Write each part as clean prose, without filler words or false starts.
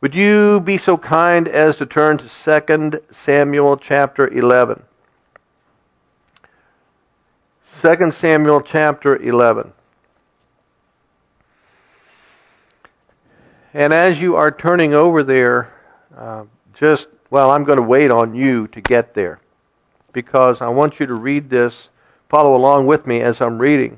Would you be so kind as to turn to 2 Samuel chapter 11? 2 Samuel chapter 11. And as you are turning over there, I'm going to wait on you to get there, because I want you to read this, follow along with me as I'm reading.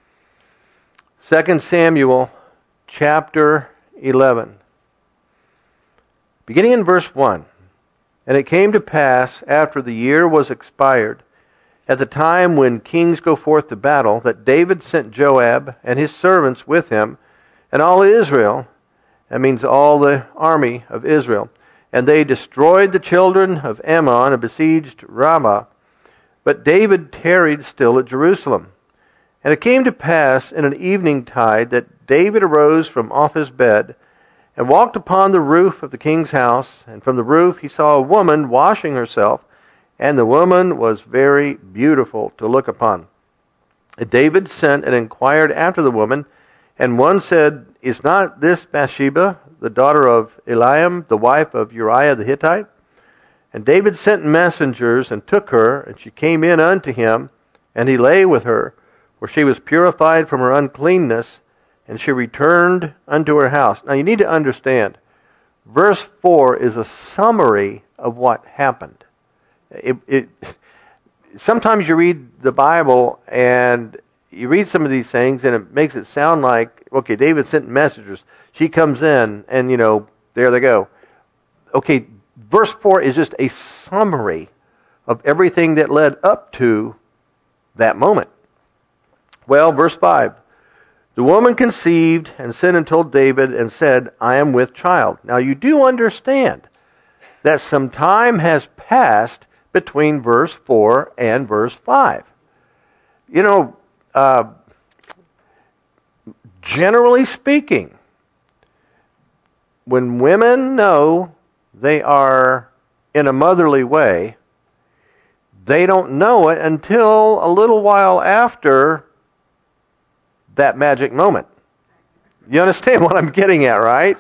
2 Samuel chapter 11. Beginning in verse 1. And it came to pass, after the year was expired, at the time when kings go forth to battle, that David sent Joab and his servants with him, and all Israel, that means all the army of Israel, and they destroyed the children of Ammon and besieged Ramah. But David tarried still at Jerusalem. And it came to pass in an evening tide that David arose from off his bed, and walked upon the roof of the king's house, and from the roof he saw a woman washing herself, and the woman was very beautiful to look upon. And David sent and inquired after the woman, and one said, Is not this Bathsheba, the daughter of Eliam, the wife of Uriah the Hittite? And David sent messengers, and took her, and she came in unto him, and he lay with her, for she was purified from her uncleanness, and she returned unto her house. Now you need to understand, verse 4 is a summary of what happened. Sometimes you read the Bible and you read some of these things and it makes it sound like, okay, David sent messengers. She comes in and, there they go. Okay, verse 4 is just a summary of everything that led up to that moment. Well, verse 5. The woman conceived and sent and told David and said, I am with child. Now you do understand that some time has passed between verse 4 and verse 5. Generally speaking, when women know they are in a motherly way, they don't know it until a little while after that magic moment. You understand what I'm getting at, right?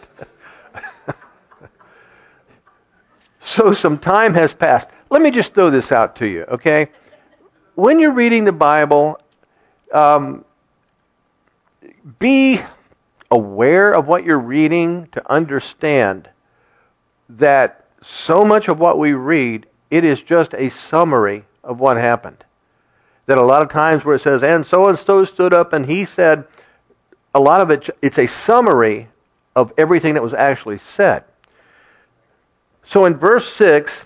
So some time has passed. Let me just throw this out to you, okay? When you're reading the Bible, be aware of what you're reading to understand that so much of what we read, it is just a summary of what happened. That a lot of times where it says, and so stood up and he said, a lot of it's a summary of everything that was actually said. So in verse 6,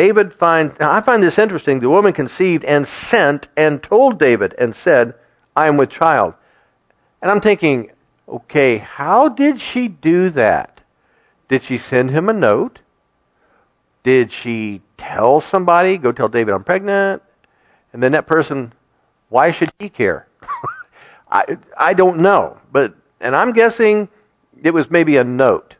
I find this interesting. The woman conceived and sent and told David and said, I am with child. And I'm thinking, okay, how did she do that? Did she send him a note? Did she tell somebody, go tell David I'm pregnant? And then that person, why should he care? I don't know. And I'm guessing it was maybe a note.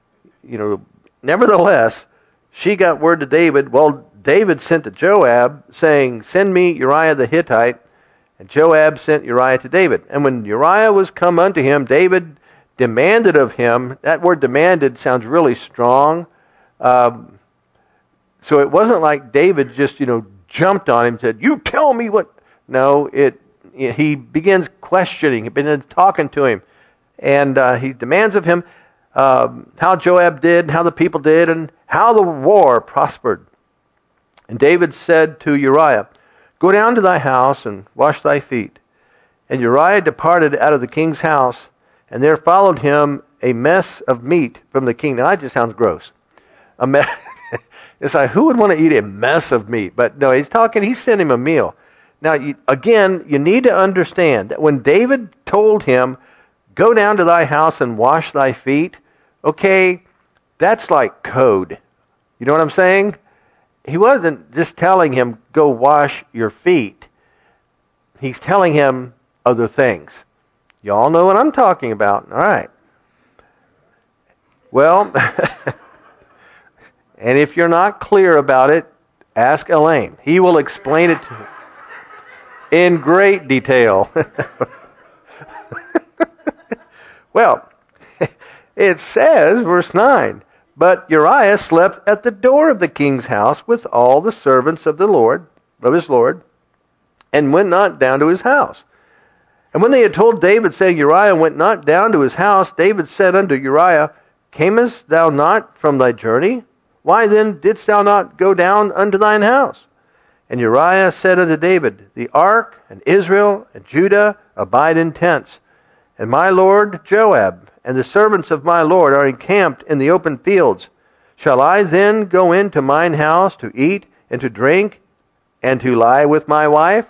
Nevertheless, she got word to David. Well, David sent to Joab saying, send me Uriah the Hittite. And Joab sent Uriah to David. And when Uriah was come unto him, David demanded of him. That word demanded sounds really strong. So it wasn't like David just, jumped on him and said, you tell me what. No, he begins questioning. He begins talking to him. And he demands of him how Joab did, and how the people did, and how the war prospered. And David said to Uriah, go down to thy house and wash thy feet. And Uriah departed out of the king's house, and there followed him a mess of meat from the king. Now that just sounds gross. A mess. It's like, who would want to eat a mess of meat? But no, he sent him a meal. Now, you need to understand that when David told him, go down to thy house and wash thy feet, okay, that's like code. You know what I'm saying? He wasn't just telling him, go wash your feet. He's telling him other things. You all know what I'm talking about. All right. Well, and if you're not clear about it, ask Elaine. He will explain it to you in great detail. Well, it says, verse 9, But Uriah slept at the door of the king's house with all the servants of his Lord, and went not down to his house. And when they had told David, saying, Uriah went not down to his house, David said unto Uriah, Camest thou not from thy journey? Why then didst thou not go down unto thine house? And Uriah said unto David, The ark, and Israel, and Judah abide in tents. And my lord Joab, and the servants of my lord are encamped in the open fields. Shall I then go into mine house to eat, and to drink, and to lie with my wife?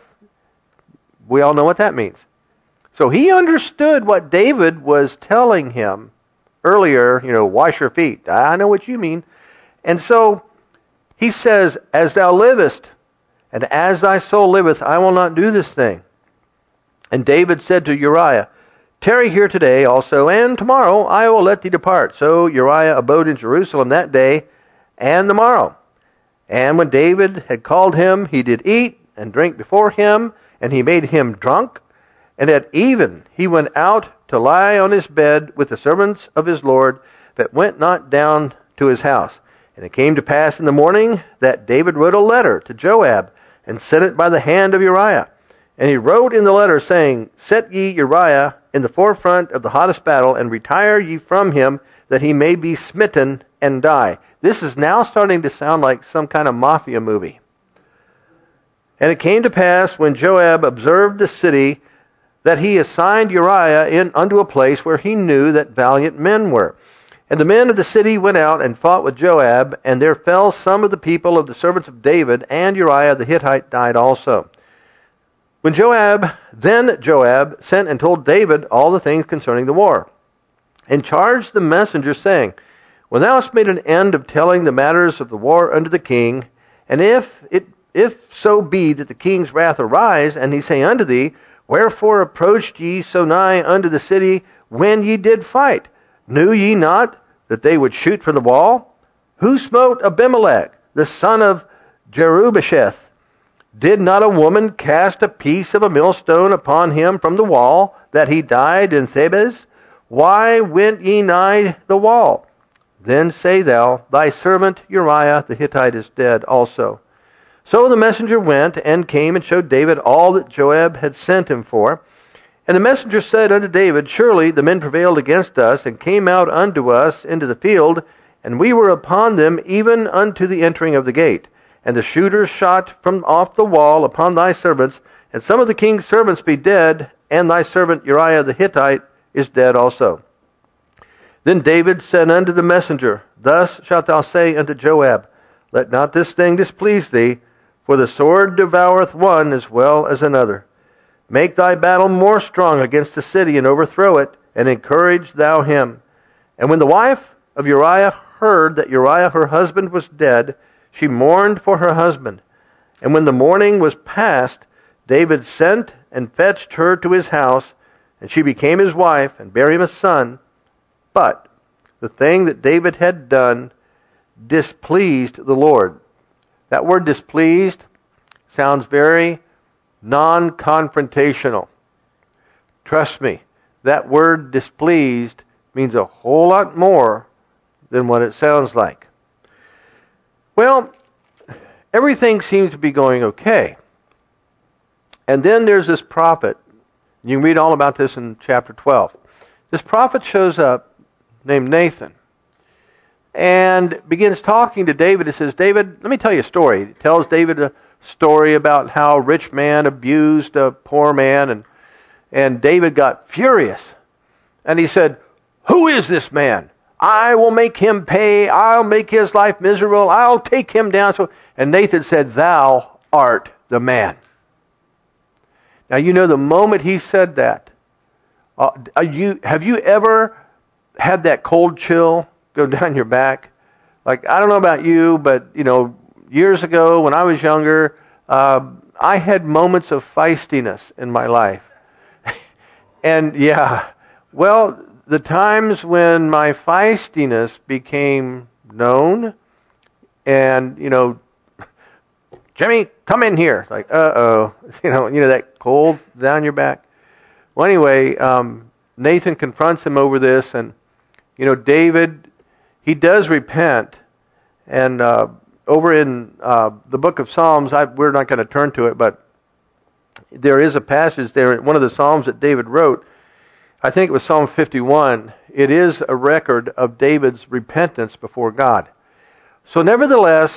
We all know what that means. So he understood what David was telling him earlier, wash your feet. I know what you mean. And so he says, As thou livest, and as thy soul liveth, I will not do this thing. And David said to Uriah, Tarry here today also, and tomorrow I will let thee depart. So Uriah abode in Jerusalem that day and the morrow. And when David had called him, he did eat and drink before him, and he made him drunk. And at even he went out to lie on his bed with the servants of his Lord, but went not down to his house. And it came to pass in the morning that David wrote a letter to Joab, and sent it by the hand of Uriah. And he wrote in the letter, saying, Set ye Uriah in the forefront of the hottest battle, and retire ye from him, that he may be smitten and die. This is now starting to sound like some kind of mafia movie. And it came to pass, when Joab observed the city, that he assigned Uriah in unto a place where he knew that valiant men were. And the men of the city went out and fought with Joab, and there fell some of the people of the servants of David, and Uriah the Hittite died also. Then Joab sent and told David all the things concerning the war, and charged the messenger, saying, When thou hast made an end of telling the matters of the war unto the king, and if so be that the king's wrath arise, and he say unto thee, Wherefore approached ye so nigh unto the city when ye did fight? Knew ye not that they would shoot from the wall? Who smote Abimelech, the son of Jerubbesheth? Did not a woman cast a piece of a millstone upon him from the wall, that he died in Thebez? Why went ye nigh the wall? Then say thou, Thy servant Uriah the Hittite is dead also. So the messenger went, and came and showed David all that Joab had sent him for. And the messenger said unto David, Surely the men prevailed against us, and came out unto us into the field, and we were upon them even unto the entering of the gate. And the shooters shot from off the wall upon thy servants, and some of the king's servants be dead, and thy servant Uriah the Hittite is dead also. Then David said unto the messenger, Thus shalt thou say unto Joab, Let not this thing displease thee, for the sword devoureth one as well as another. Make thy battle more strong against the city, and overthrow it, and encourage thou him. And when the wife of Uriah heard that Uriah her husband was dead, she mourned for her husband. And when the mourning was past, David sent and fetched her to his house, and she became his wife, and bare him a son. But the thing that David had done displeased the Lord. That word displeased sounds very non-confrontational. Trust me, that word displeased means a whole lot more than what it sounds like. Well, everything seems to be going okay. And then there's this prophet. You can read all about this in chapter 12. This prophet shows up named Nathan and begins talking to David. He says, David, let me tell you a story. He tells David a story about how a rich man abused a poor man, and David got furious. And he said, Who is this man? I will make him pay. I'll make his life miserable. I'll take him down. And Nathan said, Thou art the man. Now, the moment he said that, have you ever had that cold chill go down your back? Like, I don't know about you, but, years ago when I was younger, I had moments of feistiness in my life. And the times when my feistiness became known and, Jimmy, come in here. It's like, uh-oh. That cold down your back. Well, anyway, Nathan confronts him over this, and, David he does repent. And over in the book of Psalms, we're not going to turn to it, but there is a passage there, one of the Psalms that David wrote. I think it was Psalm 51. It is a record of David's repentance before God. So nevertheless,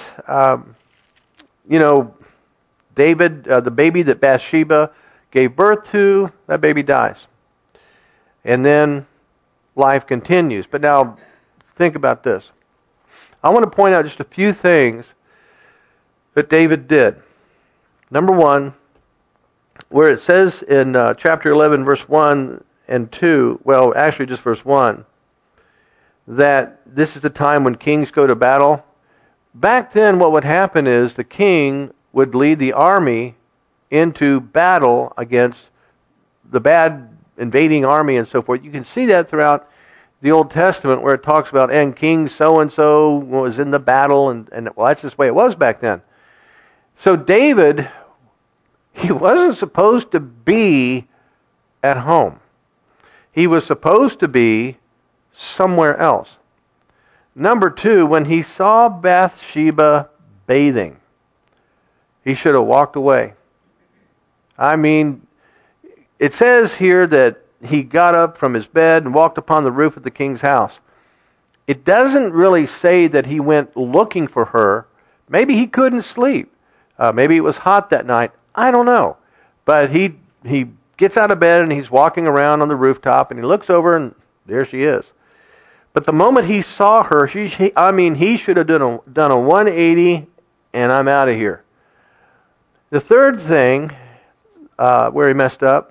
David, the baby that Bathsheba gave birth to, that baby dies. And then life continues. But now, think about this. I want to point out just a few things that David did. Number one, where it says in chapter 11, verse 1 and 2, well, actually just verse 1, that this is the time when kings go to battle. Back then, what would happen is the king would lead the army into battle against the bad invading army and so forth. You can see that throughout the Old Testament where it talks about, and King so-and-so was in the battle, and well, that's just the way it was back then. So David, he wasn't supposed to be at home. He was supposed to be somewhere else. Number two, when he saw Bathsheba bathing, he should have walked away. I mean, it says here that he got up from his bed and walked upon the roof of the king's house. It doesn't really say that he went looking for her. Maybe he couldn't sleep. Maybe it was hot that night. I don't know. But he gets out of bed and he's walking around on the rooftop and he looks over and there she is. But the moment he saw her, he should have done a 180 and I'm out of here. The third thing where he messed up,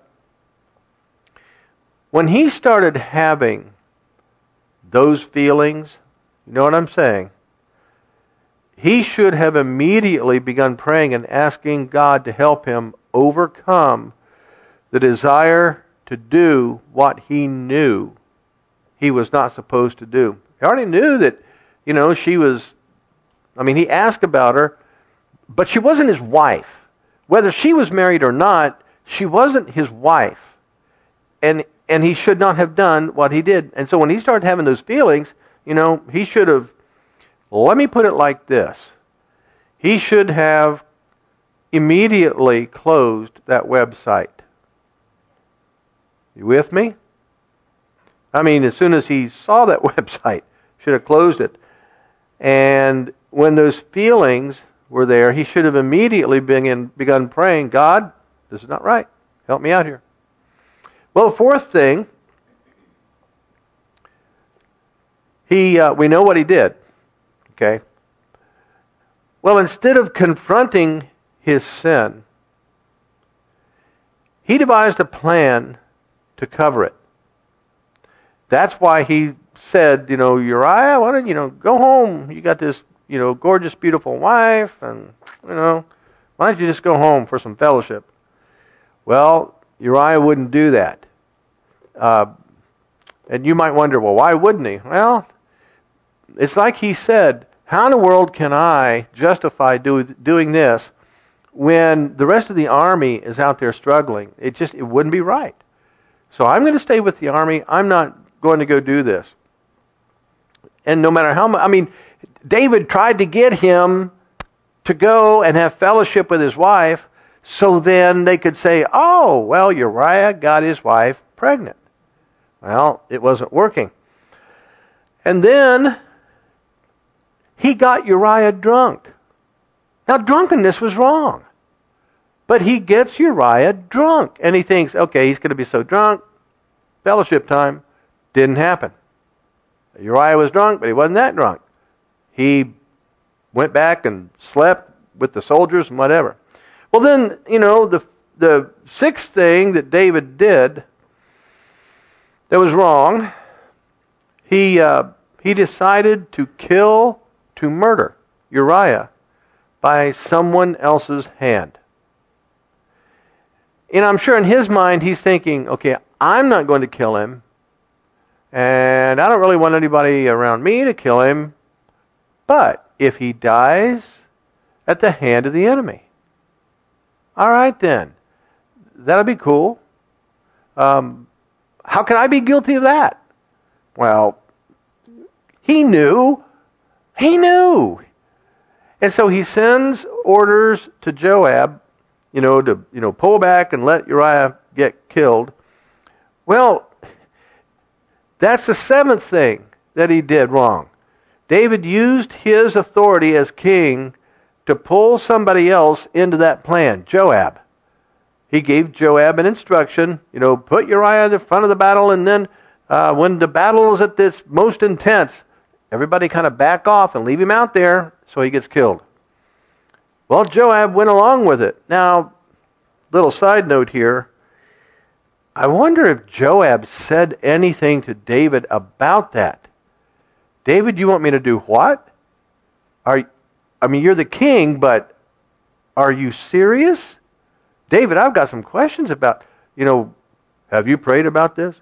when he started having those feelings, you know what I'm saying? He should have immediately begun praying and asking God to help him overcome the desire to do what he knew he was not supposed to do. He already knew that, she was, he asked about her, but she wasn't his wife. Whether she was married or not, she wasn't his wife. And he should not have done what he did. And so when he started having those feelings, he should have, let me put it like this. He should have immediately closed that website. You with me? As soon as he saw that website, should have closed it. And when those feelings were there, he should have immediately begun praying, God, this is not right. Help me out here. Well, the fourth thing, we know what he did. Okay? Well, instead of confronting his sin, he devised a plan to cover it. That's why he said, Uriah, why don't you go home? You got this, gorgeous, beautiful wife, and, why don't you just go home for some fellowship? Well, Uriah wouldn't do that. And you might wonder, well, why wouldn't he? Well, it's like he said, how in the world can I justify doing this when the rest of the army is out there struggling? It wouldn't be right. So I'm going to stay with the army. I'm not going to go do this. And no matter how much, David tried to get him to go and have fellowship with his wife, so then they could say, oh, well, Uriah got his wife pregnant. Well, it wasn't working. And then he got Uriah drunk. Now, drunkenness was wrong. But he gets Uriah drunk. And he thinks, okay, he's going to be so drunk. Fellowship time. Didn't happen. Uriah was drunk, but he wasn't that drunk. He went back and slept with the soldiers and whatever. Well, then, the sixth thing that David did that was wrong, he decided to murder Uriah by someone else's hand. And I'm sure in his mind he's thinking, okay, I'm not going to kill him, and I don't really want anybody around me to kill him, but if he dies at the hand of the enemy, all right then, that'll be cool. How can I be guilty of that? Well, He knew. He knew. And so he sends orders to Joab, to pull back and let Uriah get killed. Well, that's the seventh thing that he did wrong. David used his authority as king to pull somebody else into that plan, Joab. He gave Joab an instruction, put Uriah in the front of the battle, and then when the battle is at this most intense, everybody kind of back off and leave him out there so he gets killed. Well, Joab went along with it. Now, little side note here. I wonder if Joab said anything to David about that. David, you want me to do what? You're the king, but are you serious? David, I've got some questions about, have you prayed about this?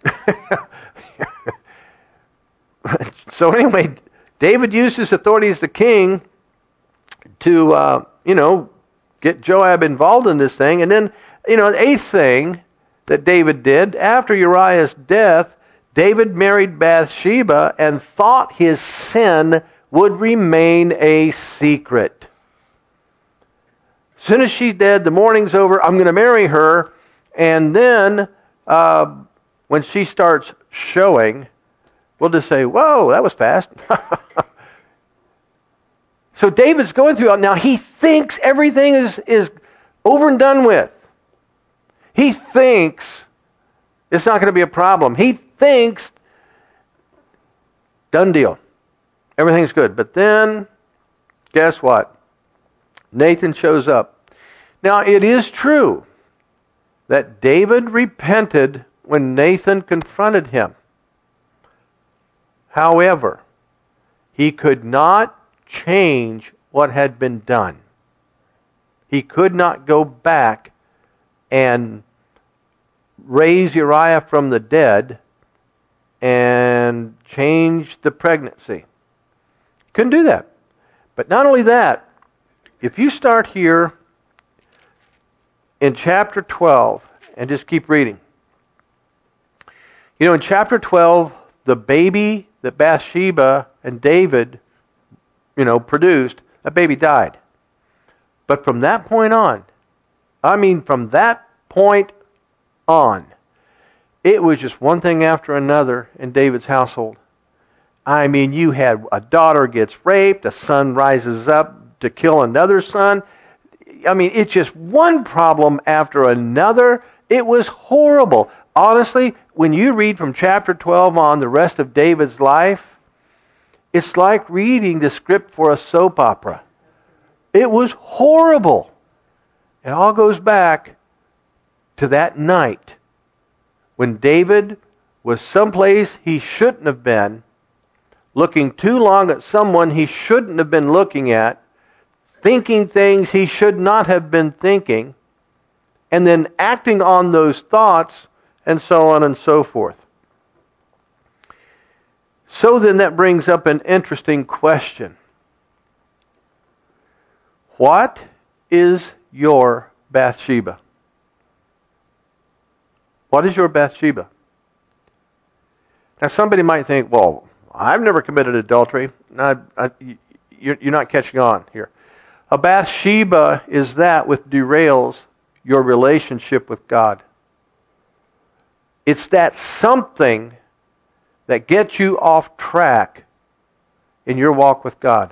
So anyway, David used his authority as the king to, get Joab involved in this thing. And then, the eighth thing that David did, after Uriah's death, David married Bathsheba and thought his sin would remain a secret. As soon as she's dead, the mourning's over, I'm going to marry her. And then, when she starts showing, we'll just say, whoa, that was fast. So David's going through it. Now he thinks everything is over and done with. He thinks it's not going to be a problem. He thinks, done deal. Everything's good. But then, guess what? Nathan shows up. Now it is true that David repented when Nathan confronted him. However, he could not change what had been done. He could not go back and raise Uriah from the dead and change the pregnancy. Couldn't do that. But not only that, if you start here in chapter 12 and just keep reading. In chapter 12, the baby that Bathsheba and David, produced, that baby died. But from that point on, it was just one thing after another in David's household. You had a daughter gets raped, a son rises up to kill another son. It's just one problem after another. It was horrible. Honestly, when you read from chapter 12 on the rest of David's life, it's like reading the script for a soap opera. It was horrible. It all goes back to that night when David was someplace he shouldn't have been, looking too long at someone he shouldn't have been looking at, thinking things he should not have been thinking, and then acting on those thoughts, and so on and so forth. So then that brings up an interesting question. What is your Bathsheba? What is your Bathsheba? Now somebody might think, well, I've never committed adultery. You're not catching on here. A Bathsheba is that which derails your relationship with God. It's that something that gets you off track in your walk with God.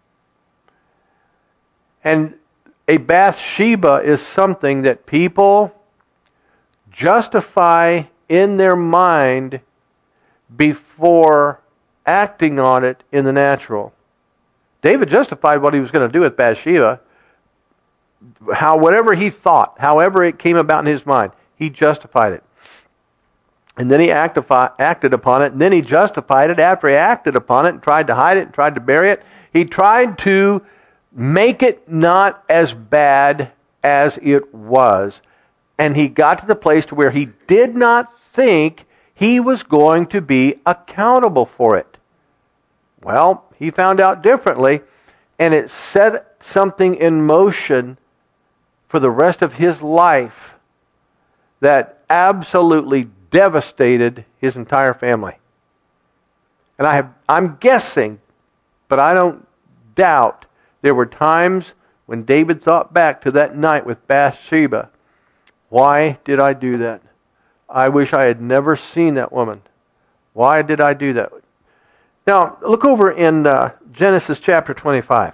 And a Bathsheba is something that people justify in their mind before acting on it in the natural. David justified what he was going to do with Bathsheba. Whatever he thought, however it came about in his mind, he justified it. And then he acted upon it, and then he justified it after he acted upon it and tried to hide it and tried to bury it. He tried to make it not as bad as it was. And he got to the place to where he did not think he was going to be accountable for it. Well, he found out differently, and it set something in motion for the rest of his life that absolutely devastated his entire family. And I'm guessing, but I don't doubt there were times when David thought back to that night with Bathsheba. Why did I do that? I wish I had never seen that woman. Why did I do that? Now, look over in Genesis chapter 25.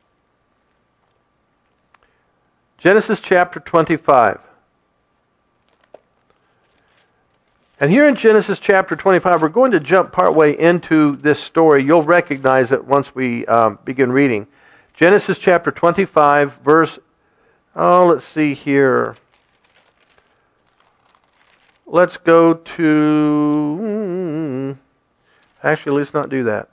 Genesis chapter 25. And here in Genesis chapter 25, we're going to jump partway into this story. You'll recognize it once we begin reading. Genesis chapter 25, verse, let's see here. Let's go to, actually, let's not do that.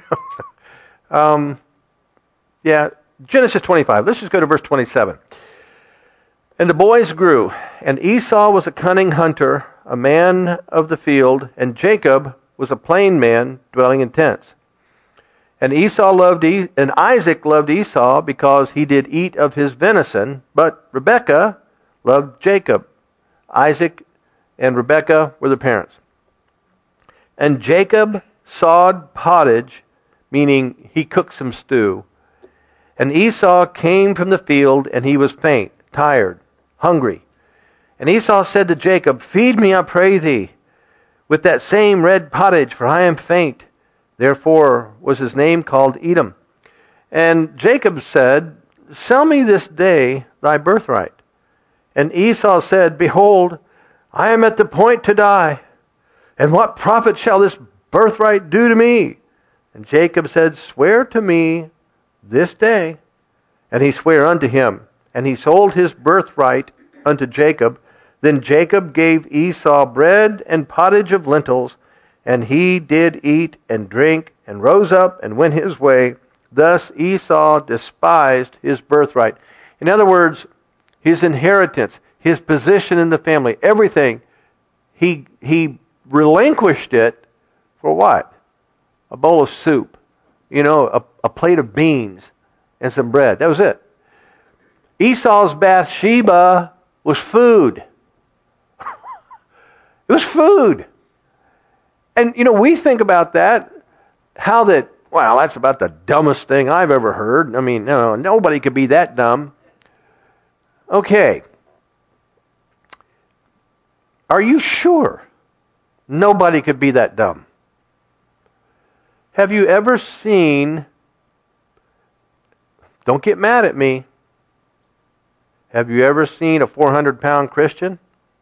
Genesis 25. Let's just go to verse 27. And the boys grew, and Esau was a cunning hunter, a man of the field, and Jacob was a plain man dwelling in tents. And Isaac loved Esau because he did eat of his venison, but Rebekah loved Jacob. Isaac and Rebekah were the parents. And Jacob sawed pottage, meaning he cooked some stew. And Esau came from the field, and he was faint, tired, hungry. And Esau said to Jacob, "Feed me, I pray thee, with that same red pottage, for I am faint." Therefore was his name called Edom. And Jacob said, "Sell me this day thy birthright." And Esau said, "Behold, I am at the point to die, and what profit shall this birthright do to me?" And Jacob said, "Swear to me this day." And he sware unto him, and he sold his birthright unto Jacob. Then Jacob gave Esau bread and pottage of lentils, and he did eat and drink, and rose up and went his way. Thus Esau despised his birthright. In other words, his inheritance, his position in the family, everything, he relinquished it for what? A bowl of soup, a plate of beans and some bread. That was it. Esau's Bathsheba was food. It was food. And, we think about that, that's about the dumbest thing I've ever heard. I mean, no, nobody could be that dumb. Okay. Are you sure nobody could be that dumb? Have you ever seen, don't get mad at me, have you ever seen a 400-pound Christian?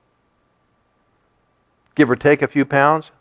Give or take a few pounds?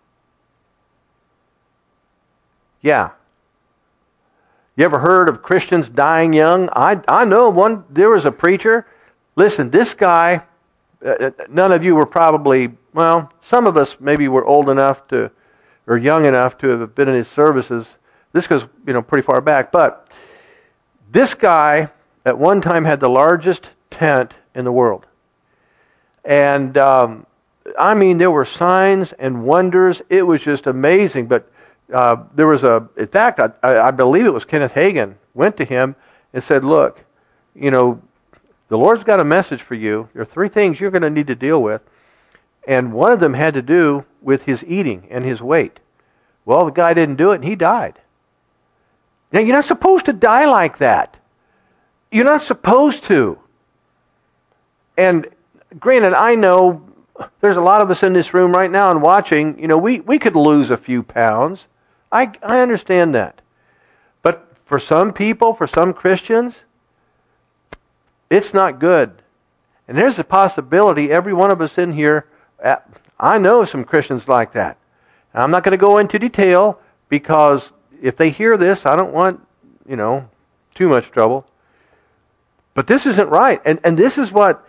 Yeah. You ever heard of Christians dying young? I know one. There was a preacher. Listen, this guy, none of you were probably, some of us maybe were old enough to, or young enough to have been in his services. This goes, pretty far back. But this guy at one time had the largest tent in the world. And, there were signs and wonders. It was just amazing. But there was in fact, I believe it was Kenneth Hagin, went to him and said, "Look, the Lord's got a message for you. There are 3 things you're going to need to deal with." And one of them had to do with his eating and his weight. Well, the guy didn't do it, and he died. Now, you're not supposed to die like that. You're not supposed to. And granted, I know there's a lot of us in this room right now and watching, we could lose a few pounds. I understand that. But for some people, for some Christians, it's not good. And there's a possibility every one of us in here, I know some Christians like that. I'm not going to go into detail because if they hear this, I don't want, too much trouble. But this isn't right. And this is what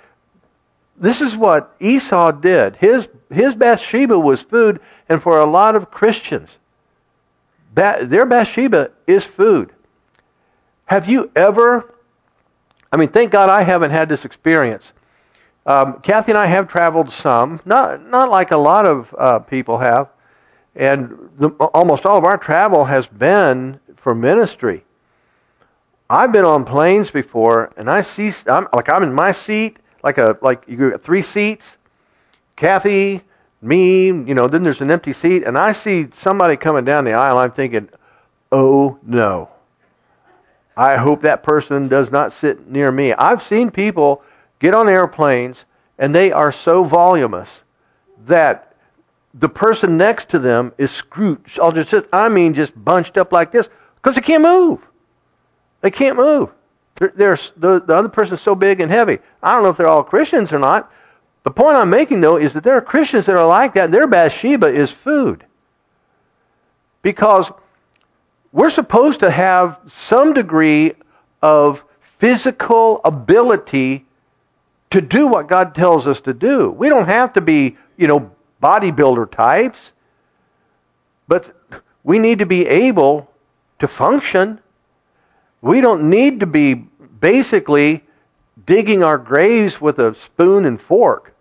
Esau did. His Bathsheba was food, and for a lot of Christians, their Bathsheba is food. Have you ever, thank God I haven't had this experience. Kathy and I have traveled some, not like a lot of people have, and almost all of our travel has been for ministry. I've been on planes before, and I'm in my seat, like you got 3 seats. Kathy, me, then there's an empty seat, and I see somebody coming down the aisle. I'm thinking, oh no. I hope that person does not sit near me. I've seen people get on airplanes, and they are so voluminous that the person next to them is just bunched up like this because they can't move. They can't move. The other person is so big and heavy. I don't know if they're all Christians or not. The point I'm making, though, is that there are Christians that are like that. Their Bathsheba is food. Because we're supposed to have some degree of physical ability to do what God tells us to do. We don't have to be, bodybuilder types, but we need to be able to function. We don't need to be basically digging our graves with a spoon and fork.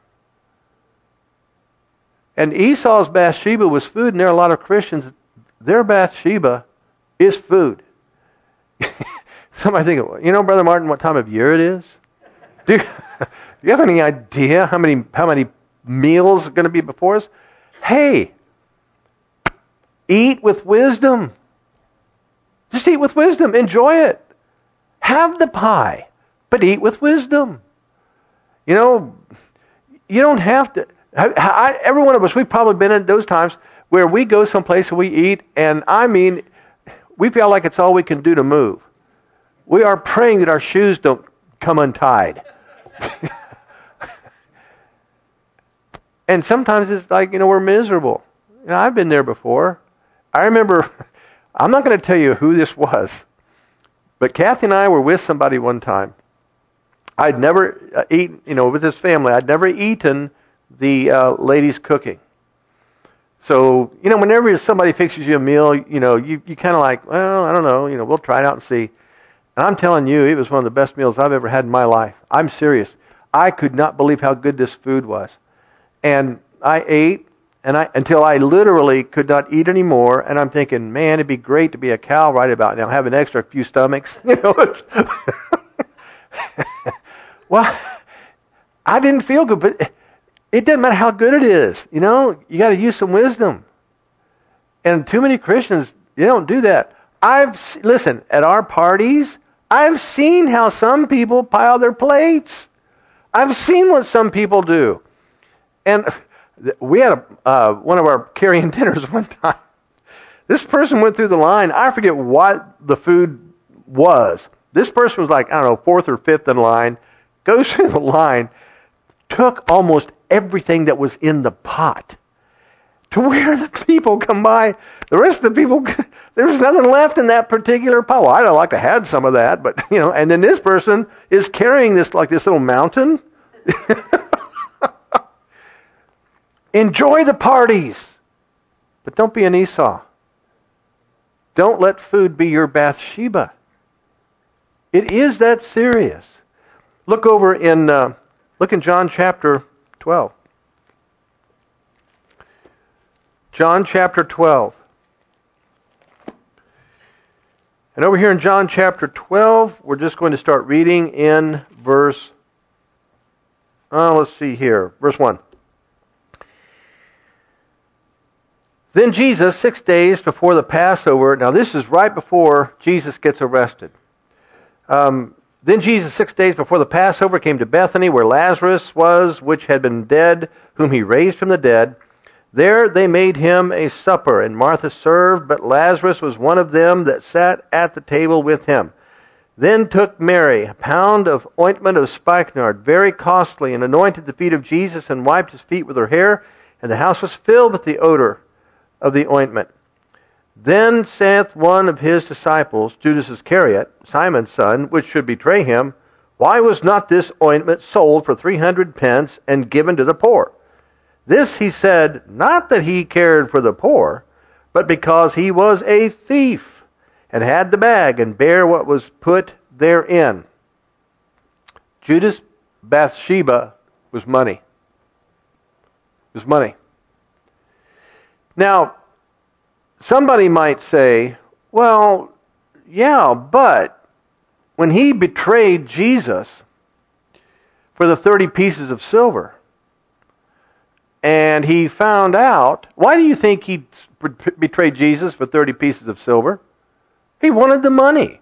And Esau's Bathsheba was food, and there are a lot of Christians, their Bathsheba is food. Somebody think, Brother Martin, what time of year it is? Do you have any idea how many meals are going to be before us? Hey, eat with wisdom. Just eat with wisdom. Enjoy it. Have the pie, but eat with wisdom. You don't have to. Every one of us, we've probably been in those times where we go someplace and we eat, and we feel like it's all we can do to move. We are praying that our shoes don't come untied. And sometimes it's like, we're miserable. I've been there before. I remember, I'm not going to tell you who this was, but Kathy and I were with somebody one time. I'd never eaten, with this family, I'd never eaten the ladies' cooking. So, whenever somebody fixes you a meal, you kind of like, well, I don't know, we'll try it out and see. And I'm telling you, it was one of the best meals I've ever had in my life. I'm serious. I could not believe how good this food was. And I ate until I literally could not eat anymore. And I'm thinking, man, it'd be great to be a cow right about now, have an extra few stomachs. Well, I didn't feel good, but it doesn't matter how good it is. You got to use some wisdom. And too many Christians, they don't do that. Listen, at our parties, I've seen how some people pile their plates. I've seen what some people do. And we had one of our carrying dinners one time. This person went through the line. I forget what the food was. This person was like, I don't know, fourth or fifth in line. Goes through the line, took almost everything that was in the pot. To where the people come by, the rest of the people, there was nothing left in that particular pot. Well, I'd like to have some of that, but, and then this person is carrying this like this little mountain. Enjoy the parties, but don't be an Esau. Don't let food be your Bathsheba. It is that serious. Look in John chapter 12. John chapter 12. And over here in John chapter 12, we're just going to start reading in verse, let's see here, verse 1. Then Jesus, 6 days before the Passover, now this is right before Jesus gets arrested. Then Jesus, 6 days before the Passover, came to Bethany, where Lazarus was, which had been dead, whom he raised from the dead. There they made him a supper, and Martha served, but Lazarus was one of them that sat at the table with him. Then took Mary a pound of ointment of spikenard, very costly, and anointed the feet of Jesus, and wiped his feet with her hair, and the house was filled with the odor of the ointment. Then saith one of his disciples, Judas Iscariot, Simon's son, which should betray him, Why was not this ointment sold for 300 pence and given to the poor? This he said, not that he cared for the poor, but because he was a thief, and had the bag, and bare what was put therein. Judas' Bathsheba was money. It was money. Now, somebody might say, well, yeah, but when he betrayed Jesus for the 30 pieces of silver, and he found out, why do you think he betrayed Jesus for 30 pieces of silver? He wanted the money.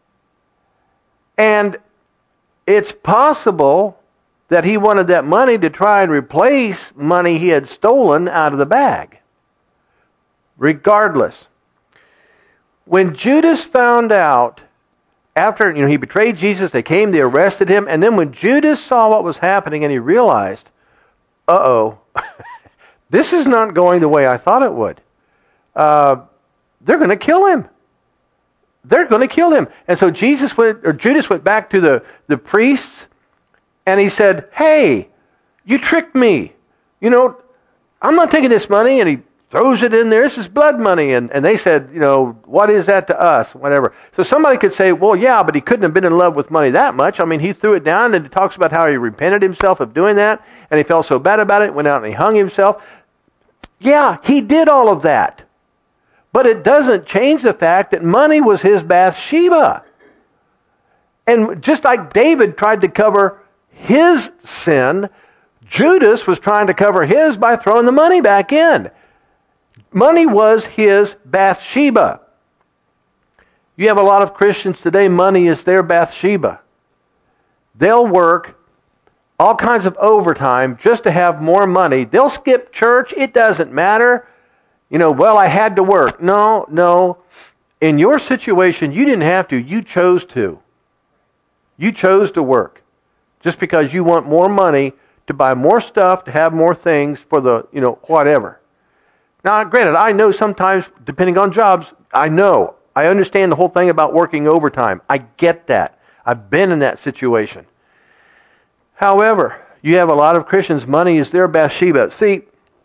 And it's possible that he wanted that money to try and replace money he had stolen out of the bag. Regardless, when Judas found out, after he betrayed Jesus, they came, they arrested him, and then when Judas saw what was happening and he realized, uh-oh, this is not going the way I thought it would. They're going to kill him. They're going to kill him. And so Judas went back to the priests, and he said, hey, you tricked me. I'm not taking this money. And he throws it in there. This is blood money. And they said, what is that to us? Whatever. So somebody could say, well, yeah, but he couldn't have been in love with money that much. I mean, he threw it down, and it talks about how he repented himself of doing that, and he felt so bad about it, went out and he hung himself. Yeah, he did all of that. But it doesn't change the fact that money was his Bathsheba. And just like David tried to cover his sin, Judas was trying to cover his by throwing the money back in. Money was his Bathsheba. You have a lot of Christians today, money is their Bathsheba. They'll work all kinds of overtime just to have more money. They'll skip church. It doesn't matter. Well, I had to work. No. In your situation, you didn't have to. You chose to. You chose to work. Just because you want more money to buy more stuff, to have more things for the, whatever. Now, granted, I know sometimes, depending on jobs, I understand the whole thing about working overtime. I get that. I've been in that situation. However, you have a lot of Christians, money is their Bathsheba. See,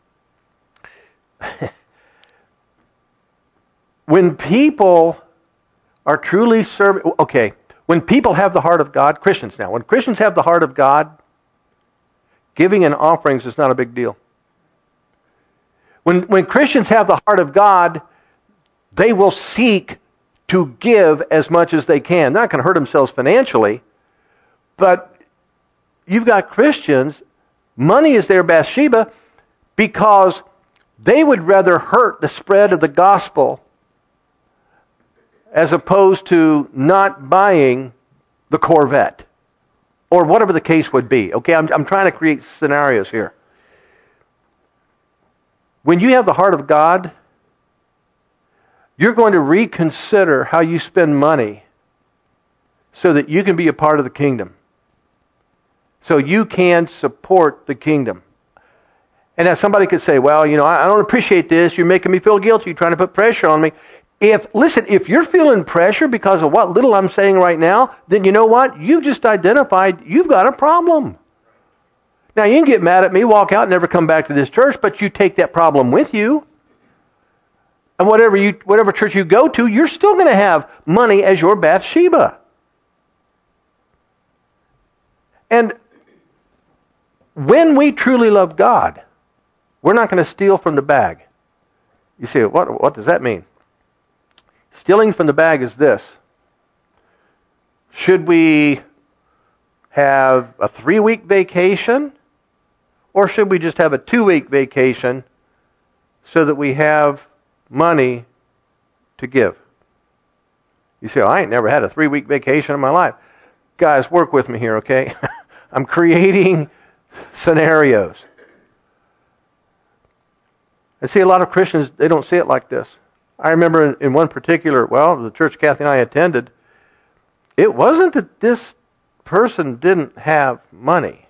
when people are truly serving, when people have the heart of God, Christians now, when Christians have the heart of God, giving and offerings is not a big deal. When Christians have the heart of God, they will seek to give as much as they can. They're not going to hurt themselves financially, but you've got Christians, money is their Bathsheba because they would rather hurt the spread of the gospel as opposed to not buying the Corvette or whatever the case would be. Okay, I'm trying to create scenarios here. When you have the heart of God, you're going to reconsider how you spend money so that you can be a part of the kingdom. So you can support the kingdom. And now somebody could say, well, I don't appreciate this. You're making me feel guilty. You're trying to put pressure on me. If you're feeling pressure because of what little I'm saying right now, then you know what? You've just identified you've got a problem. Now, you can get mad at me, walk out, and never come back to this church, but you take that problem with you. And whatever church you go to, you're still going to have money as your Bathsheba. And when we truly love God, we're not going to steal from the bag. You say, what does that mean? Stealing from the bag is this. Should we have a 3-week vacation? Or should we just have a 2-week vacation so that we have money to give? You say, I ain't never had a 3-week vacation in my life. Guys, work with me here, okay? I'm creating scenarios. I see a lot of Christians, they don't see it like this. I remember in one particular, the church Kathy and I attended, it wasn't that this person didn't have money.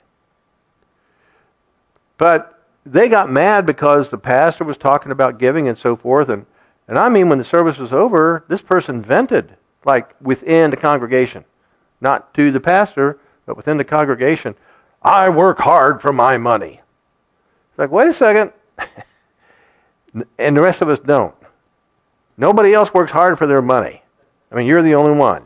But they got mad because the pastor was talking about giving and so forth. And I mean, when the service was over, this person vented, like within the congregation. Not to the pastor, but within the congregation. I work hard for my money. It's like, wait a second. And the rest of us don't. Nobody else works hard for their money. I mean, you're the only one.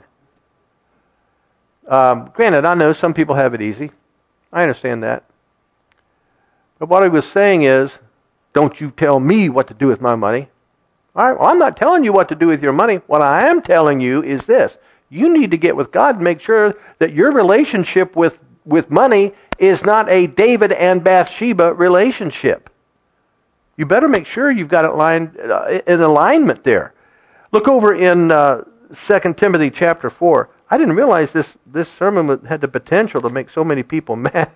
Granted, I know some people have it easy. I understand that. But what he was saying is, don't you tell me what to do with my money. All right, well, I'm not telling you what to do with your money. What I am telling you is this. You need to get with God and make sure that your relationship with money is not a David and Bathsheba relationship. You better make sure you've got it in alignment there. Look over in 2 Timothy chapter 4. I didn't realize this sermon had the potential to make so many people mad.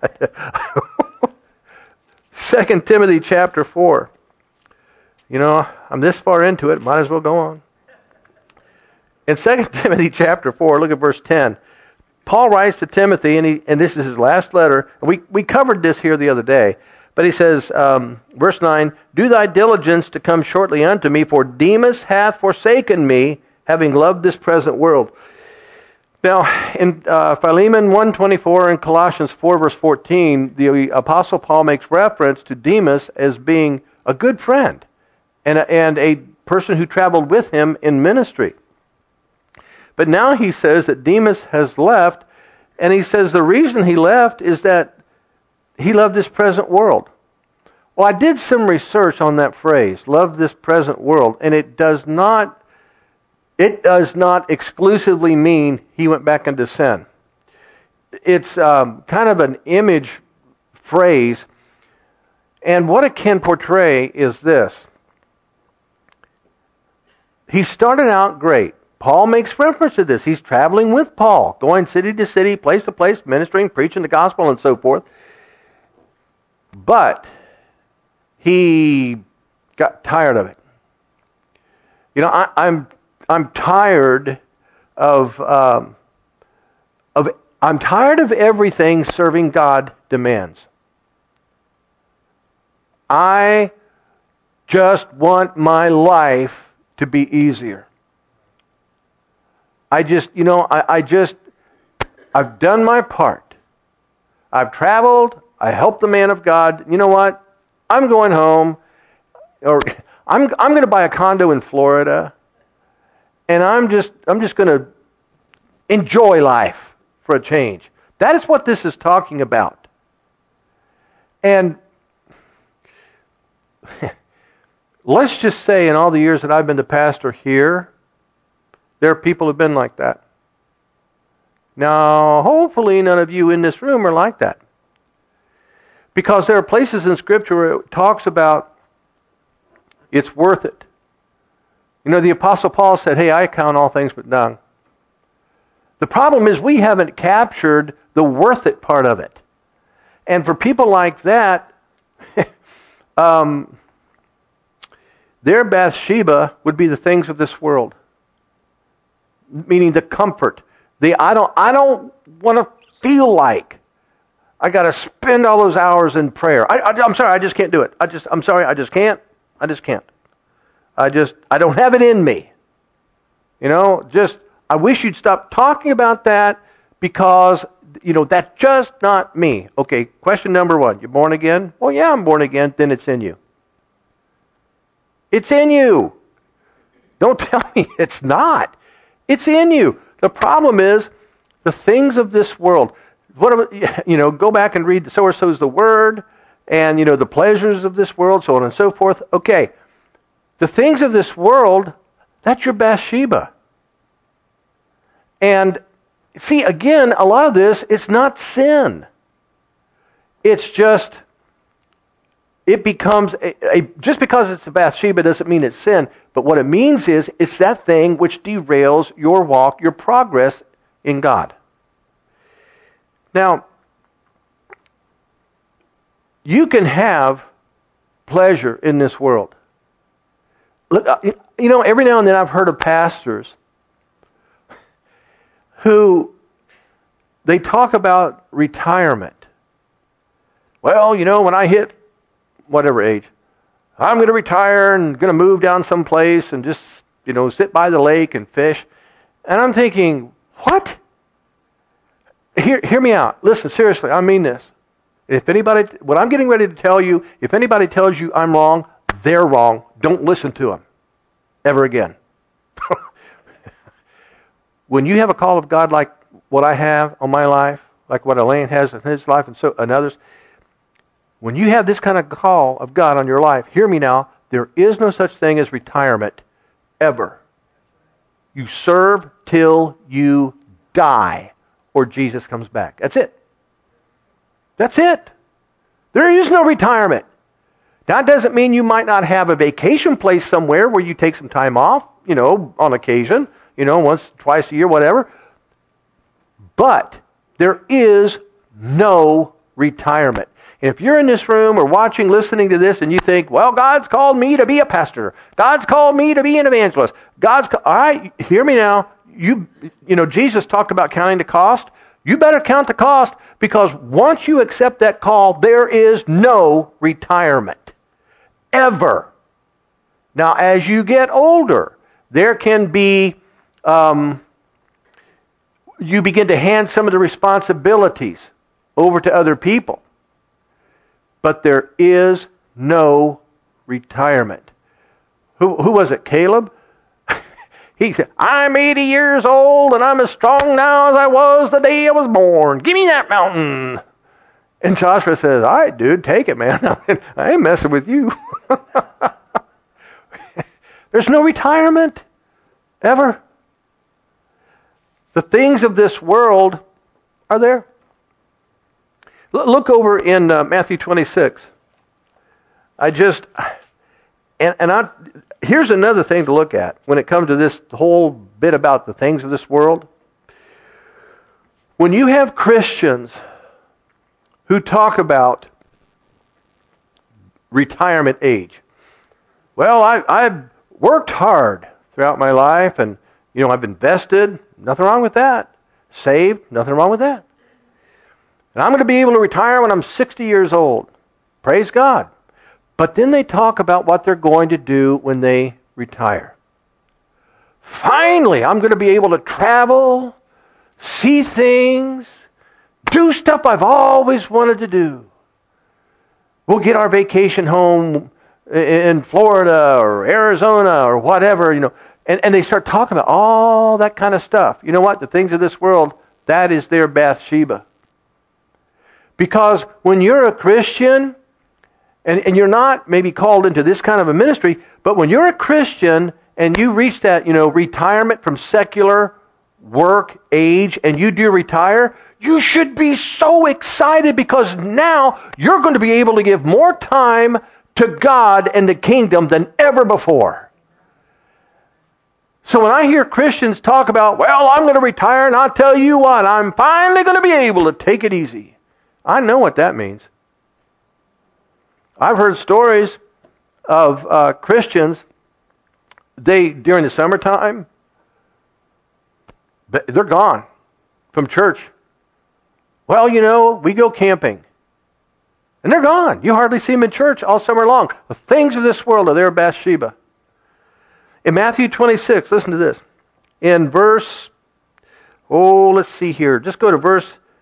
2 Timothy chapter 4. You know, I'm this far into it, might as well go on. In 2 Timothy chapter 4, look at verse 10. Paul writes to Timothy, and this is his last letter. We covered this here the other day. But he says, verse 9, "Do thy diligence to come shortly unto me, for Demas hath forsaken me, having loved this present world." Now, in Philemon 1:24 and Colossians 4, verse 14, the Apostle Paul makes reference to Demas as being a good friend and a person who traveled with him in ministry. But now he says that Demas has left, and he says the reason he left is that he loved this present world. Well, I did some research on that phrase, love this present world, and it does not exclusively mean he went back into sin. It's kind of an image phrase, and what it can portray is this. He started out great. Paul makes reference to this. He's traveling with Paul, going city to city, place to place, ministering, preaching the gospel, and so forth. But he got tired of it. You know, I'm tired of I'm tired of everything serving God demands. I just want my life to be easier. I've done my part. I've traveled. I helped the man of God. You know what? I'm going home, or I'm going to buy a condo in Florida, and I'm just going to enjoy life for a change. That is what this is talking about. And let's just say, in all the years that I've been the pastor here, there are people who've been like that. Now, hopefully none of you in this room are like that. Because there are places in Scripture where it talks about it's worth it. You know, the Apostle Paul said, "Hey, I count all things but dung." The problem is we haven't captured the worth it part of it. And for people like that, their Bathsheba would be the things of this world. Meaning the comfort. I don't want to feel like I got to spend all those hours in prayer. I'm sorry, I just can't do it. I'm sorry, I just can't. I don't have it in me. You know, I wish you'd stop talking about that because, you know, that's just not me. Okay, question number 1. You're born again? Well, yeah, I'm born again. Then it's in you. It's in you. Don't tell me it's not. It's in you. The problem is the things of this world. Go back and read so or so's the Word, and the pleasures of this world, so on and so forth. Okay, the things of this world, that's your Bathsheba. And see, again, a lot of this, it's not sin. It's just, it becomes just because it's a Bathsheba doesn't mean it's sin. But what it means is it's that thing which derails your walk, your progress in God. Now, you can have pleasure in this world. Look, every now and then I've heard of pastors who they talk about retirement. Well, when I hit whatever age, I'm going to retire and going to move down someplace and just, sit by the lake and fish. And I'm thinking, what? Hear me out. Listen, seriously, I mean this. What I'm getting ready to tell you, if anybody tells you I'm wrong, they're wrong. Don't listen to them ever again. When you have a call of God like what I have on my life, like what Elaine has in his life and others, when you have this kind of call of God on your life, hear me now, there is no such thing as retirement ever. You serve till you die or Jesus comes back. That's it. That's it. There is no retirement. That doesn't mean you might not have a vacation place somewhere where you take some time off, on occasion, once, twice a year, whatever. But there is no retirement. And if you're in this room or watching, listening to this, and you think, well, God's called me to be a pastor. God's called me to be an evangelist. All right, hear me now. Jesus talked about counting the cost. You better count the cost, because once you accept that call, there is no retirement. Ever. Now, as you get older, there can be, you begin to hand some of the responsibilities over to other people. But there is no retirement. Who was it? Caleb? He said, I'm 80 years old and I'm as strong now as I was the day I was born. Give me that mountain. And Joshua says, all right, dude, take it, man. I ain't messing with you. There's no retirement. Ever. The things of this world are there. Look over in Matthew 26. Here's another thing to look at when it comes to this whole bit about the things of this world. When you have Christians who talk about retirement age, well, I've worked hard throughout my life, and I've invested, nothing wrong with that. Saved, nothing wrong with that. And I'm going to be able to retire when I'm 60 years old. Praise God. But then they talk about what they're going to do when they retire. Finally, I'm going to be able to travel, see things, do stuff I've always wanted to do. We'll get our vacation home in Florida or Arizona or whatever, and they start talking about all that kind of stuff. You know what? The things of this world, that is their Bathsheba. Because when you're a Christian, and you're not maybe called into this kind of a ministry, but when you're a Christian and you reach that, retirement from secular work age, and you do retire, you should be so excited, because now you're going to be able to give more time to God and the kingdom than ever before. So when I hear Christians talk about, well, I'm going to retire, and I'll tell you what, I'm finally going to be able to take it easy. I know what that means. I've heard stories of Christians, during the summertime, they're gone from church. Well, we go camping. And they're gone. You hardly see them in church all summer long. The things of this world are their Bathsheba. In Matthew 26, listen to this. In verse, let's see here. Just go to verse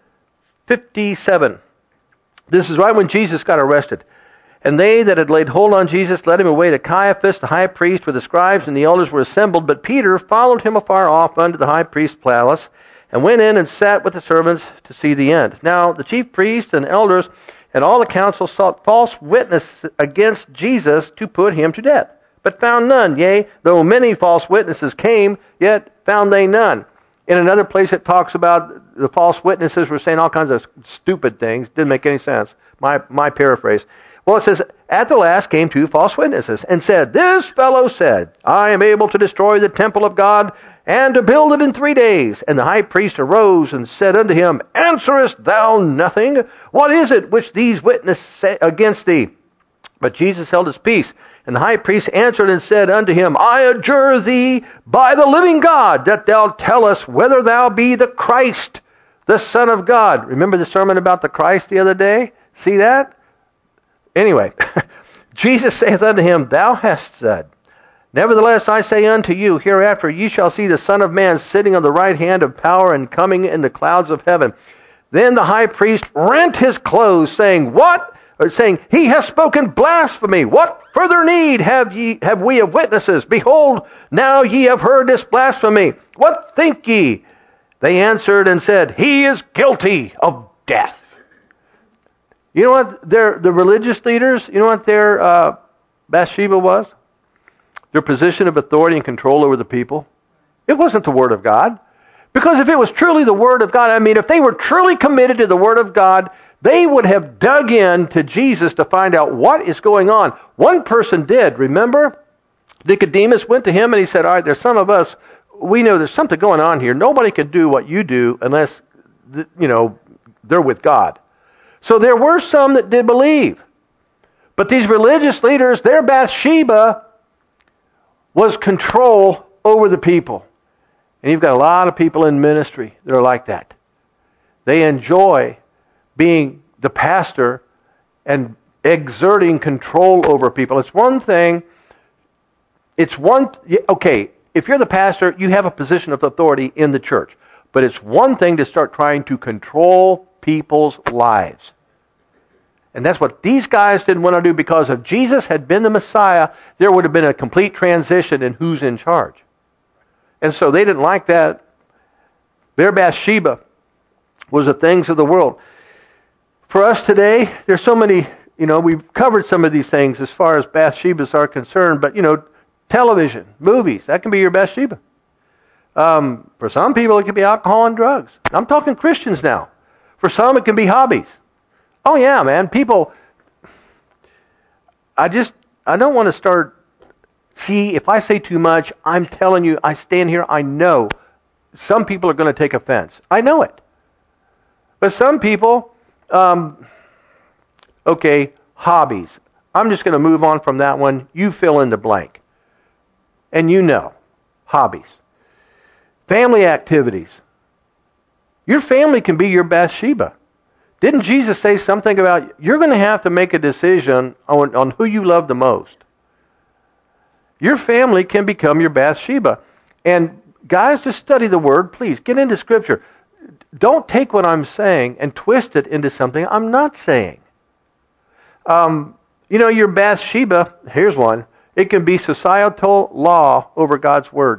57. This is right when Jesus got arrested. And they that had laid hold on Jesus led him away to Caiaphas, the high priest, where the scribes and the elders were assembled. But Peter followed him afar off unto the high priest's palace, and went in and sat with the servants to see the end. Now the chief priests and elders and all the council sought false witness against Jesus to put him to death, but found none. Yea, though many false witnesses came, yet found they none. In another place it talks about the false witnesses were saying all kinds of stupid things. Didn't make any sense. My paraphrase. Well, it says, at the last came two false witnesses, and said, This fellow said, I am able to destroy the temple of God, and to build it in 3 days. And the high priest arose and said unto him, Answerest thou nothing? What is it which these witnesses say against thee? But Jesus held his peace. And the high priest answered and said unto him, I adjure thee by the living God, that thou tell us whether thou be the Christ, the Son of God. Remember the sermon about the Christ the other day? See that? Anyway, Jesus saith unto him, Thou hast said. Nevertheless, I say unto you, hereafter ye shall see the Son of Man sitting on the right hand of power and coming in the clouds of heaven. Then the high priest rent his clothes, saying, He hath spoken blasphemy. What further need have we of witnesses? Behold, now ye have heard this blasphemy. What think ye? They answered and said, He is guilty of death. You know what the religious leaders, you know what their Bathsheba was? Their position of authority and control over the people. It wasn't the Word of God. Because if it was truly the Word of God, if they were truly committed to the Word of God, They would have dug in to Jesus to find out what is going on. One person did, remember? Nicodemus went to him and he said, all right, there's some of us, we know there's something going on here. Nobody can do what you do unless, they're with God. So there were some that did believe. But these religious leaders, their Bathsheba was control over the people. And you've got a lot of people in ministry that are like that. They enjoy being the pastor and exerting control over people. It's one thing, okay, if you're the pastor, you have a position of authority in the church. But it's one thing to start trying to control people's lives. And that's what these guys didn't want to do, because if Jesus had been the Messiah, there would have been a complete transition in who's in charge. And so they didn't like that. Their Bathsheba was the things of the world. For us today, there's so many, we've covered some of these things as far as Bathshebas are concerned, but, television, movies, that can be your Bathsheba. For some people, it can be alcohol and drugs. I'm talking Christians now. For some, it can be hobbies. Oh yeah, man, people, I don't want to start, if I say too much, I'm telling you, I stand here, I know some people are going to take offense. I know it. But some people, hobbies. I'm just going to move on from that one. You fill in the blank. And hobbies. Family activities. Your family can be your Bathsheba. Didn't Jesus say something about you're going to have to make a decision on who you love the most? Your family can become your Bathsheba. And guys, just study the Word, please. Get into Scripture. Don't take what I'm saying and twist it into something I'm not saying. Your Bathsheba, here's one. It can be societal law over God's Word.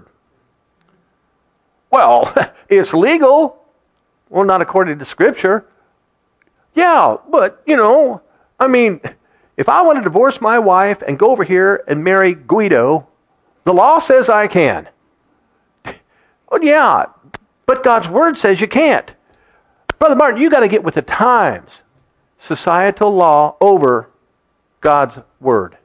Well, it's legal. Well, not according to Scripture. Yeah, but, if I want to divorce my wife and go over here and marry Guido, the law says I can. Well, yeah, but God's Word says you can't. Brother Martin, you got to get with the times. Societal law over God's Word.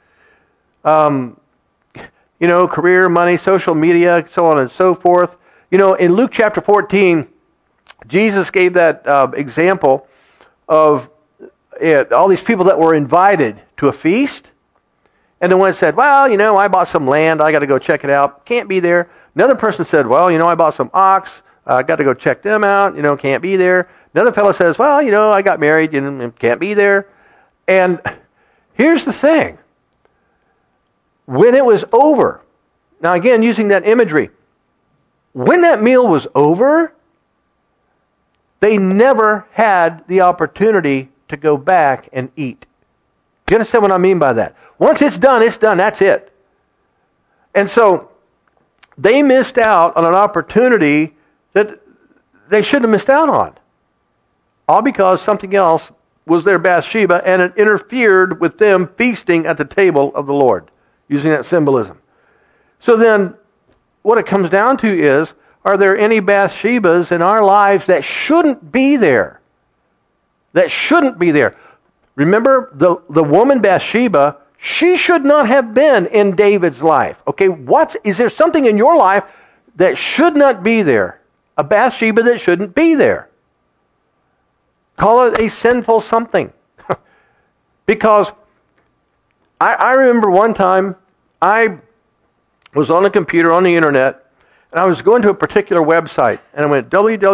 Career, money, social media, so on and so forth. In Luke chapter 14, Jesus gave that example of all these people that were invited to a feast. And the one said, well, I bought some land. I got to go check it out. Can't be there. Another person said, well, I bought some ox. I got to go check them out. Can't be there. Another fellow says, well, I got married. Can't be there. And here's the thing. When it was over, now again, using that imagery, when that meal was over, they never had the opportunity to go back and eat. Do you understand what I mean by that? Once it's done, that's it. And so, they missed out on an opportunity that they shouldn't have missed out on. All because something else was their Bathsheba and it interfered with them feasting at the table of the Lord, using that symbolism. So then, what it comes down to is, are there any Bathshebas in our lives that shouldn't be there? That shouldn't be there. Remember, the woman Bathsheba, she should not have been in David's life. Okay, is there something in your life that should not be there? A Bathsheba that shouldn't be there. Call it a sinful something. Because I remember one time I was on a computer on the internet and I was going to a particular website and I went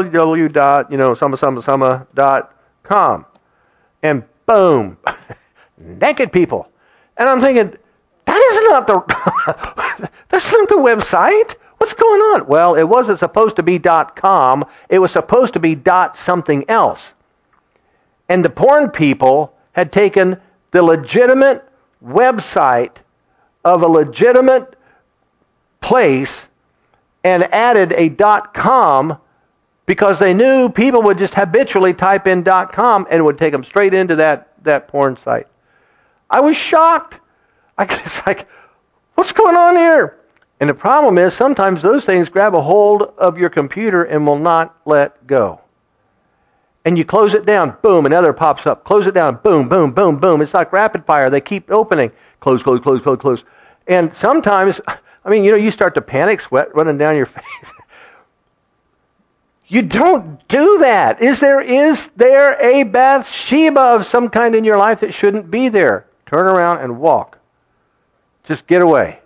www.com and boom, naked people. And I'm thinking, that's not the website. What's going on? Well, it wasn't supposed to be .com. It was supposed to be something else. And the porn people had taken the legitimate website of a legitimate place and added a .com because they knew people would just habitually type in .com and it would take them straight into that porn site. I was shocked. It's like, what's going on here? And the problem is sometimes those things grab a hold of your computer and will not let go. And you close it down, boom, another pops up. Close it down, boom, boom, boom, boom. It's like rapid fire. They keep opening. Close, close, close, close, close. And sometimes, you start to panic, sweat running down your face. You don't do that. Is there a Bathsheba of some kind in your life that shouldn't be there? Turn around and walk. Just get away.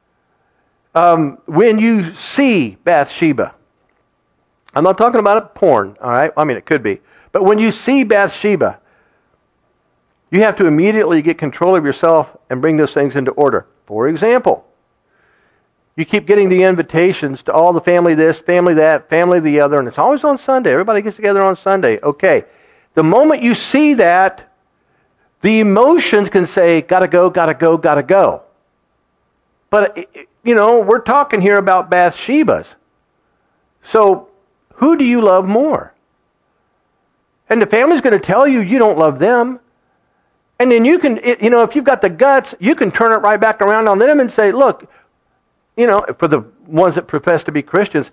When you see Bathsheba, I'm not talking about porn, all right? It could be. But when you see Bathsheba, you have to immediately get control of yourself and bring those things into order. For example, you keep getting the invitations to all the family this, family that, family the other, and it's always on Sunday. Everybody gets together on Sunday. Okay. The moment you see that, the emotions can say, gotta go, gotta go, gotta go. But, we're talking here about Bathshebas. So, who do you love more? And the family's going to tell you you don't love them. And then you can, if you've got the guts, you can turn it right back around on them and say, look, for the ones that profess to be Christians,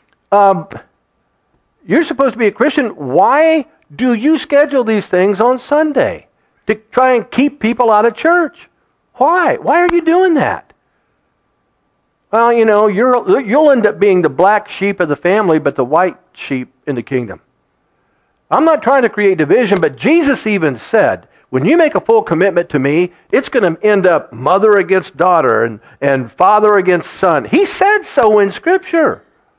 you're supposed to be a Christian. Why do you schedule these things on Sunday? To try and keep people out of church. Why? Why are you doing that? Well, you'll end up being the black sheep of the family, but the white sheep in the kingdom. I'm not trying to create division, but Jesus even said, when you make a full commitment to me, it's going to end up mother against daughter and father against son. He said so in Scripture.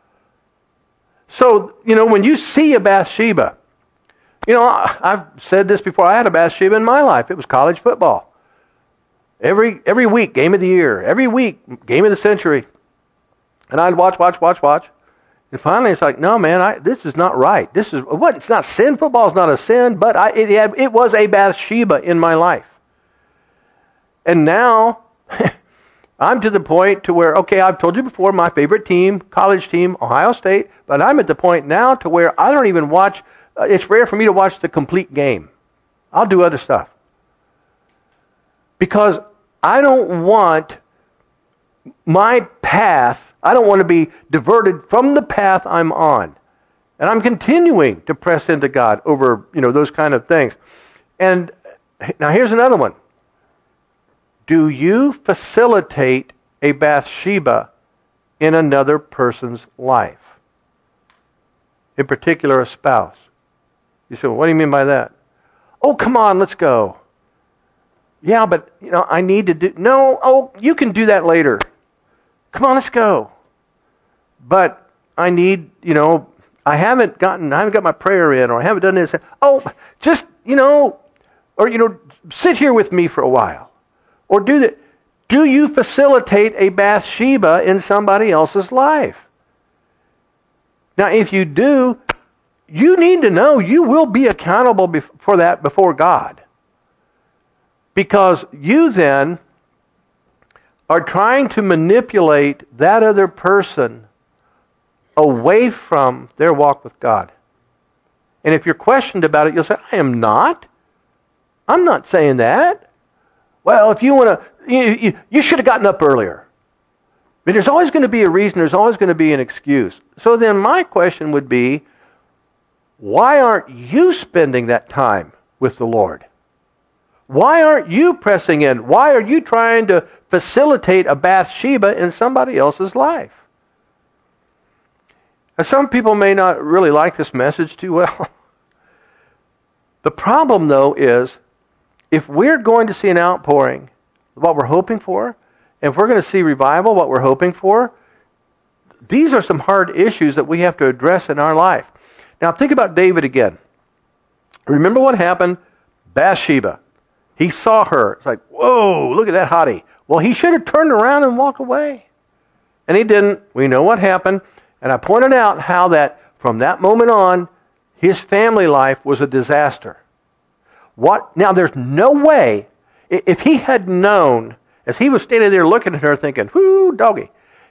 So, when you see a Bathsheba, I've said this before, I had a Bathsheba in my life. It was college football. Every week, game of the year. Every week, game of the century. And I'd watch. And finally, it's like, no, man, this is not right. This is what? It's not sin. Football is not a sin, but it was a Bathsheba in my life. And now, I'm to the point to where, okay, I've told you before, my favorite team, college team, Ohio State, but I'm at the point now to where I don't even watch. It's rare for me to watch the complete game. I'll do other stuff. Because I don't want my path, I don't want to be diverted from the path I'm on. And I'm continuing to press into God over, those kind of things. And now here's another one. Do you facilitate a Bathsheba in another person's life? In particular, a spouse. You say, well, what do you mean by that? Oh, come on, let's go. Yeah, but, I need to do... No, you can do that later. Come on, let's go. But I need, I haven't got my prayer in, or I haven't done this. Oh, just, sit here with me for a while. Or do that. Do you facilitate a Bathsheba in somebody else's life? Now, if you do, you need to know you will be accountable for that before God. Because you then are trying to manipulate that other person away from their walk with God. And if you're questioned about it, you'll say, I am not. I'm not saying that. Well, if you want to, you should have gotten up earlier. But there's always going to be a reason. There's always going to be an excuse. So then my question would be, why aren't you spending that time with the Lord? Why aren't you pressing in? Why are you trying to facilitate a Bathsheba in somebody else's life? Now, some people may not really like this message too well. The problem, though, is if we're going to see an outpouring, what we're hoping for, and if we're going to see revival, what we're hoping for, these are some hard issues that we have to address in our life. Now, think about David again. Remember what happened? Bathsheba. He saw her. It's like, whoa, look at that hottie. Well, he should have turned around and walked away. And he didn't. We know what happened. And I pointed out how that from that moment on, his family life was a disaster. Now, there's no way, if he had known, as he was standing there looking at her thinking, whoo, doggy,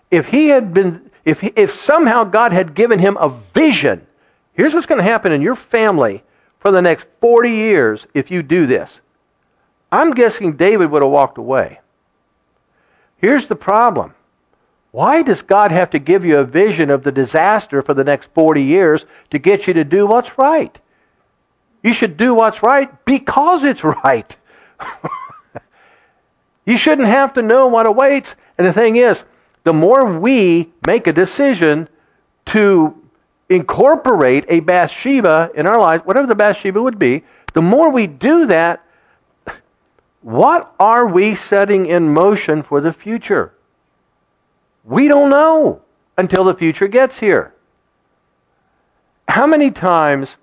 if somehow God had given him a vision, here's what's going to happen in your family for the next 40 years if you do this. I'm guessing David would have walked away. Here's the problem. Why does God have to give you a vision of the disaster for the next 40 years to get you to do what's right? You should do what's right because it's right. You shouldn't have to know what awaits. And the thing is, the more we make a decision to incorporate a Bathsheba in our lives, whatever the Bathsheba would be, the more we do that, what are we setting in motion for the future? We don't know until the future gets here. How many times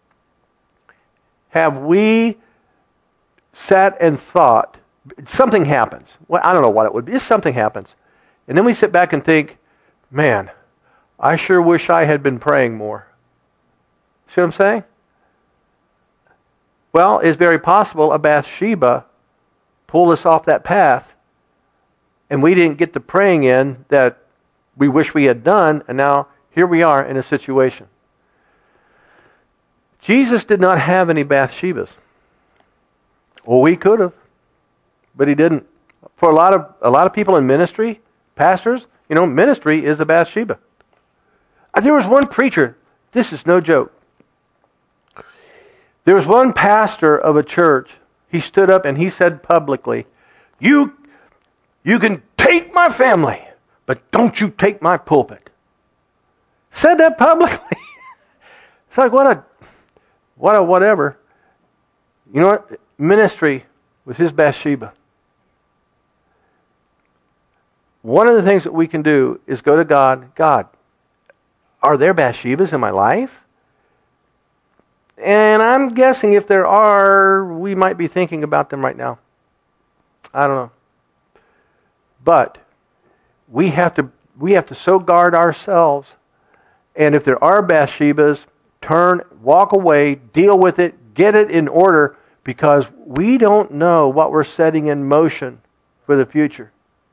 have we sat and thought, something happens. Well, I don't know what it would be. Something happens. And then we sit back and think, man, I sure wish I had been praying more. See what I'm saying? Well, it's very possible a Bathsheba pulled us off that path, and we didn't get the praying in that we wish we had done, and now here we are in a situation. Jesus did not have any Bathshebas. Well, we could have, but he didn't. For a lot of people in ministry, pastors, ministry is a Bathsheba. There was one preacher, this is no joke. There was one pastor of a church, he stood up and he said publicly, You can take my family, but don't you take my pulpit. Said that publicly. It's like, what a whatever. You know what? Ministry was his Bathsheba. One of the things that we can do is go to God. God, are there Bathshebas in my life? And I'm guessing if there are, we might be thinking about them right now. I don't know. But we have to so guard ourselves. And if there are Bathshebas, turn, walk away, deal with it, get it in order, because we don't know what we're setting in motion for the future.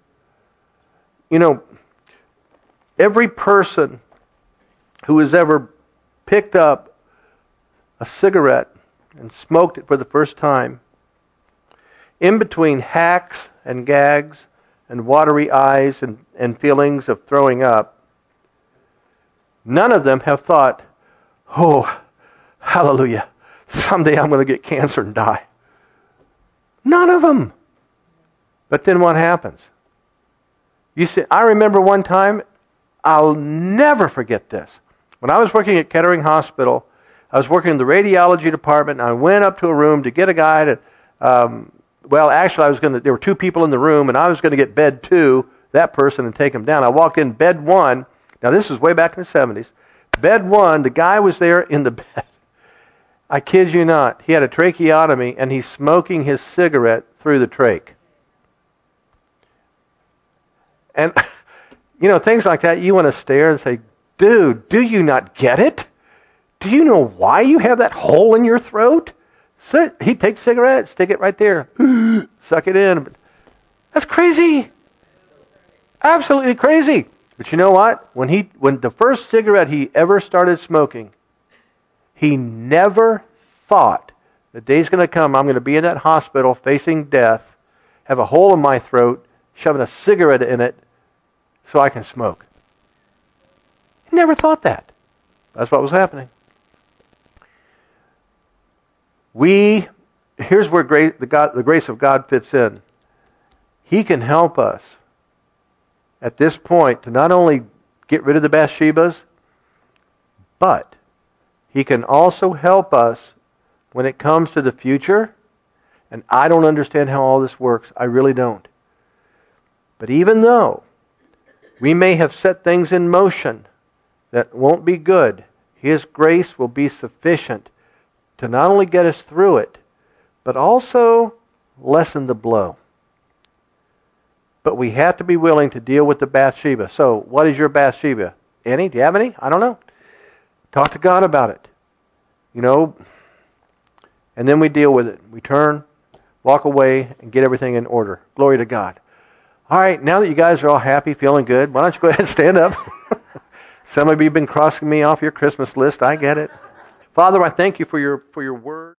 Every person who has ever picked up a cigarette and smoked it for the first time, in between hacks and gags and watery eyes and feelings of throwing up, none of them have thought, oh, hallelujah, someday I'm going to get cancer and die. None of them. But then what happens? You see, I remember one time, I'll never forget this. When I was working at Kettering Hospital, I was working in the radiology department, and I went up to a room to get a guy to, there were two people in the room, and I was going to get bed 2, that person, and take him down. I walked in bed 1. Now, this was way back in the 70s. Bed 1, the guy was there in the bed. I kid you not. He had a tracheotomy, and he's smoking his cigarette through the trach. And, things like that, you want to stare and say, dude, do you not get it? Do you know why you have that hole in your throat? So he'd take a cigarette, stick it right there, suck it in. That's crazy. Absolutely crazy. But you know what? When the first cigarette he ever started smoking, he never thought the day's going to come, I'm going to be in that hospital facing death, have a hole in my throat, shoving a cigarette in it so I can smoke. He never thought that. That's what was happening. Here's where the grace of God fits in. He can help us at this point to not only get rid of the Bathshebas, but He can also help us when it comes to the future. And I don't understand how all this works. I really don't. But even though we may have set things in motion that won't be good, His grace will be sufficient to not only get us through it, but also lessen the blow. But we have to be willing to deal with the Bathsheba. So, what is your Bathsheba? Any? Do you have any? I don't know. Talk to God about it. And then we deal with it. We turn, walk away, and get everything in order. Glory to God. All right, now that you guys are all happy, feeling good, why don't you go ahead and stand up? Some of you have been crossing me off your Christmas list. I get it. Father, I thank you for your word.